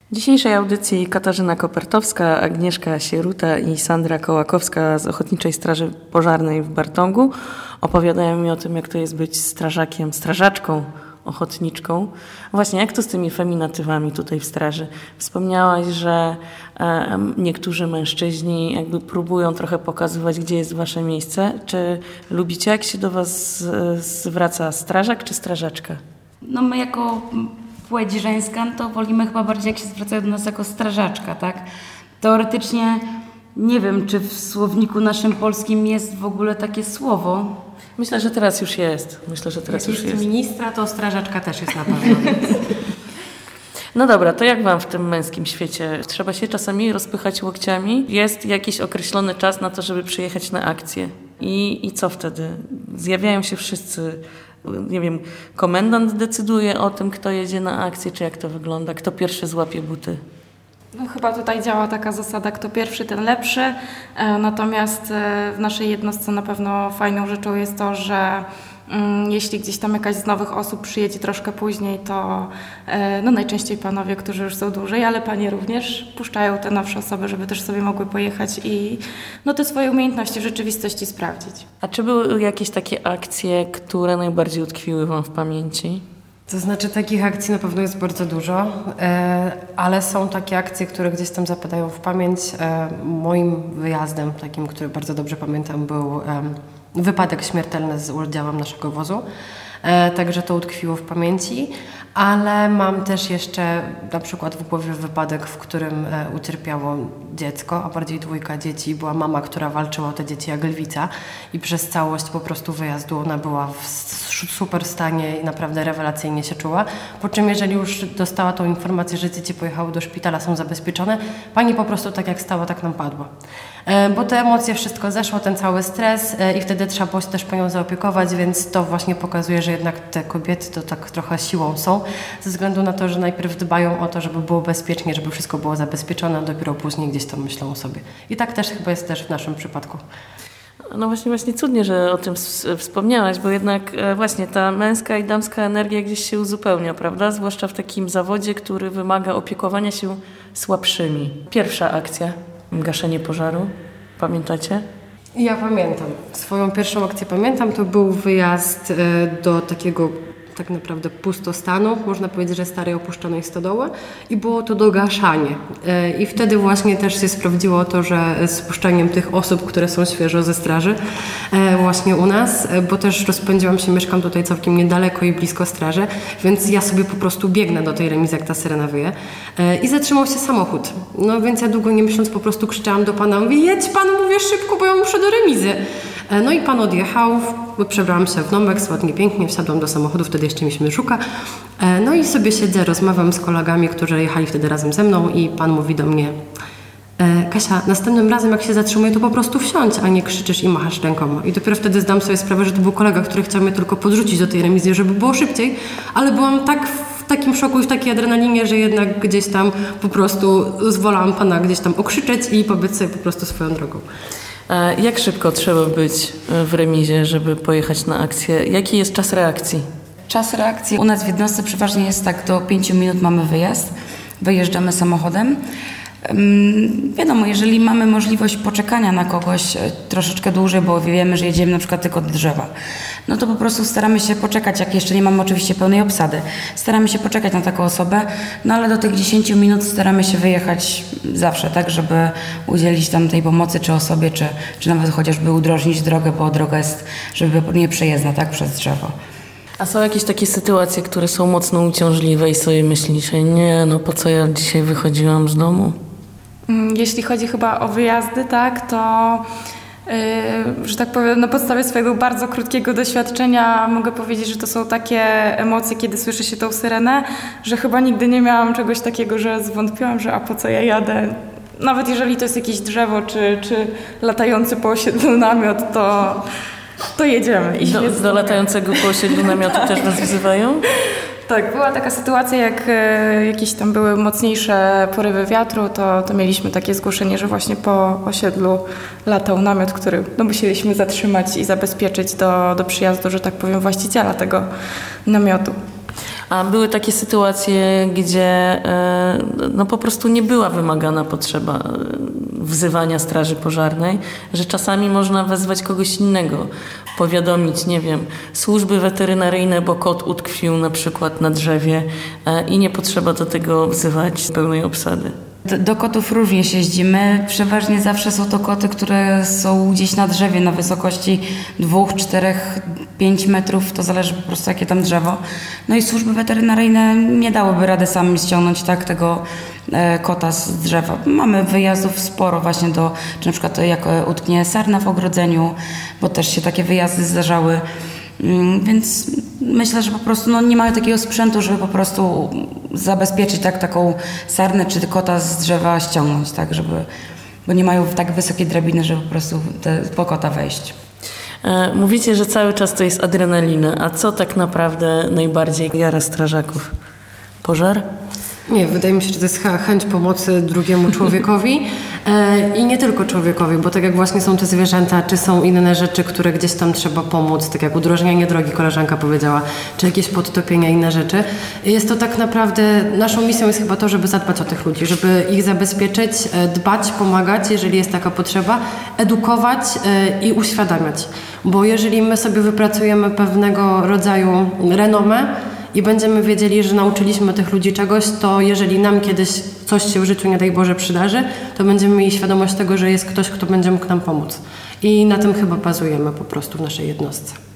W dzisiejszej audycji Katarzyna Kopertowska, Agnieszka Sieruta i Sandra Kołakowska z Ochotniczej Straży Pożarnej w Bartągu opowiadają mi o tym, jak to jest być strażakiem, strażaczką ochotniczką. Właśnie jak to z tymi feminatywami tutaj w straży? Wspomniałaś, że niektórzy mężczyźni jakby próbują trochę pokazywać, gdzie jest wasze miejsce. Czy lubicie, jak się do was zwraca strażak czy strażaczka? No my jako płeć żeńska to wolimy chyba bardziej, jak się zwracają do nas jako strażaczka, tak? Teoretycznie nie wiem, czy w słowniku naszym polskim jest w ogóle takie słowo. Myślę, że teraz już jest. Jak jest ministra, to strażaczka też jest na pewno. No dobra, to jak wam w tym męskim świecie? Trzeba się czasami rozpychać łokciami? Jest jakiś określony czas na to, żeby przyjechać na akcję. I co wtedy? Zjawiają się wszyscy, nie wiem, komendant decyduje o tym, kto jedzie na akcję, czy jak to wygląda? Kto pierwszy złapie buty? No, chyba tutaj działa taka zasada, kto pierwszy, ten lepszy. Natomiast w naszej jednostce na pewno fajną rzeczą jest to, że jeśli gdzieś tam jakaś z nowych osób przyjedzie troszkę później, to no najczęściej panowie, którzy już są dłużej, ale panie również puszczają te nowsze osoby, żeby też sobie mogły pojechać i no te swoje umiejętności w rzeczywistości sprawdzić. A czy były jakieś takie akcje, które najbardziej utkwiły wam w pamięci? To znaczy takich akcji na pewno jest bardzo dużo, ale są takie akcje, które gdzieś tam zapadają w pamięć. Moim wyjazdem, takim, który bardzo dobrze pamiętam, był wypadek śmiertelny z udziałem naszego wozu. Także to utkwiło w pamięci, ale mam też jeszcze na przykład w głowie wypadek, w którym ucierpiało dziecko, a bardziej dwójka dzieci. Była mama, która walczyła o te dzieci jak lwica i przez całość po prostu wyjazdu ona była w super stanie i naprawdę rewelacyjnie się czuła. Po czym jeżeli już dostała tą informację, że dzieci pojechały do szpitala, są zabezpieczone, pani po prostu tak jak stała, tak nam padła. Bo te emocje, wszystko zeszło, ten cały stres i wtedy trzeba było się też panią zaopiekować, więc to właśnie pokazuje, że jednak te kobiety to tak trochę siłą są, ze względu na to, że najpierw dbają o to, żeby było bezpiecznie, żeby wszystko było zabezpieczone, a dopiero później gdzieś tam myślą o sobie. I tak też chyba jest też w naszym przypadku. No właśnie cudnie, że o tym wspomniałaś, bo jednak właśnie ta męska i damska energia gdzieś się uzupełnia, prawda? Zwłaszcza w takim zawodzie, który wymaga opiekowania się słabszymi. Pierwsza akcja, gaszenie pożaru, pamiętacie? Ja pamiętam. Swoją pierwszą akcję pamiętam, to był wyjazd do takiego tak naprawdę pustostanu, można powiedzieć, że starej opuszczonej stodoły i było to dogaszanie. I wtedy właśnie też się sprawdziło to, że z puszczaniem tych osób, które są świeżo ze straży właśnie u nas, bo też rozpędziłam się, mieszkam tutaj całkiem niedaleko i blisko straży, więc ja sobie po prostu biegnę do tej remizy, jak ta syrena wyje i zatrzymał się samochód. No więc ja długo nie myśląc po prostu krzyczałam do pana, mówię, jedź pan, mówię szybko, bo ja muszę do remizy. No i pan odjechał, przebrałam się w Nomex, ładnie, pięknie, wsiadłam do samochodu, wtedy jeszcze mieliśmy Żuka. No i sobie siedzę, rozmawiam z kolegami, którzy jechali wtedy razem ze mną i pan mówi do mnie, Kasia, następnym razem jak się zatrzymuje, to po prostu wsiądź, a nie krzyczysz i machasz rękoma. I dopiero wtedy zdam sobie sprawę, że to był kolega, który chciał mnie tylko podrzucić do tej remizy, żeby było szybciej, ale byłam tak w takim szoku i w takiej adrenalinie, że jednak gdzieś tam po prostu zwolałam pana gdzieś tam okrzyczeć i pobiec sobie po prostu swoją drogą. Jak szybko trzeba być w remizie, żeby pojechać na akcję? Jaki jest czas reakcji? Czas reakcji u nas w jednostce przeważnie jest tak, do 5 minut mamy wyjazd, wyjeżdżamy samochodem. Wiadomo, jeżeli mamy możliwość poczekania na kogoś troszeczkę dłużej, bo wiemy, że jedziemy na przykład tylko do drzewa, no to po prostu staramy się poczekać, jak jeszcze nie mamy oczywiście pełnej obsady. Staramy się poczekać na taką osobę, no ale do tych 10 minut staramy się wyjechać zawsze, tak, żeby udzielić tam tej pomocy czy osobie, czy nawet chociażby udrożnić drogę, bo droga jest, żeby nieprzejezdna, tak, przez drzewo. A są jakieś takie sytuacje, które są mocno uciążliwe i sobie myślisz, nie, no po co ja dzisiaj wychodziłam z domu? Jeśli chodzi chyba o wyjazdy, tak, to że tak powiem, na podstawie swojego bardzo krótkiego doświadczenia mogę powiedzieć, że to są takie emocje, kiedy słyszy się tą syrenę, że chyba nigdy nie miałam czegoś takiego, że zwątpiłam, że a po co ja jadę. Nawet jeżeli to jest jakieś drzewo, czy latający po osiedlu namiot, to jedziemy. I do latającego po osiedlu namiotu też was wzywają? Tak, była taka sytuacja, jak jakieś tam były mocniejsze porywy wiatru, to mieliśmy takie zgłoszenie, że właśnie po osiedlu latał namiot, który musieliśmy zatrzymać i zabezpieczyć do przyjazdu, że tak powiem, właściciela tego namiotu. A były takie sytuacje, gdzie no po prostu nie była wymagana potrzeba wzywania straży pożarnej, że czasami można wezwać kogoś innego, powiadomić, nie wiem, służby weterynaryjne, bo kot utkwił na przykład na drzewie i nie potrzeba do tego wzywać pełnej obsady. Do kotów również jeździmy. Przeważnie zawsze są to koty, które są gdzieś na drzewie na wysokości 2, 4, 5 metrów. To zależy po prostu jakie tam drzewo. No i służby weterynaryjne nie dałyby rady sami ściągnąć tego kota z drzewa. Mamy wyjazdów sporo właśnie czy na przykład jak utknie sarna w ogrodzeniu, bo też się takie wyjazdy zdarzały. Więc myślę, że po prostu nie mają takiego sprzętu, żeby po prostu zabezpieczyć taką sarnę czy kota z drzewa ściągnąć, tak, bo nie mają tak wysokiej drabiny, żeby po prostu po kota wejść. Mówicie, że cały czas to jest adrenalina, a co tak naprawdę najbardziej jara strażaków? Pożar? Nie, wydaje mi się, że to jest chęć pomocy drugiemu człowiekowi i nie tylko człowiekowi, bo tak jak właśnie są te zwierzęta, czy są inne rzeczy, które gdzieś tam trzeba pomóc, tak jak udrożnianie drogi, koleżanka powiedziała, czy jakieś podtopienia, inne rzeczy. Jest to tak naprawdę, naszą misją jest chyba to, żeby zadbać o tych ludzi, żeby ich zabezpieczyć, dbać, pomagać, jeżeli jest taka potrzeba, edukować i uświadamiać. Bo jeżeli my sobie wypracujemy pewnego rodzaju renomę, i będziemy wiedzieli, że nauczyliśmy tych ludzi czegoś, to jeżeli nam kiedyś coś się w życiu, nie daj Boże, przydarzy, to będziemy mieli świadomość tego, że jest ktoś, kto będzie mógł nam pomóc. I na tym chyba bazujemy po prostu w naszej jednostce.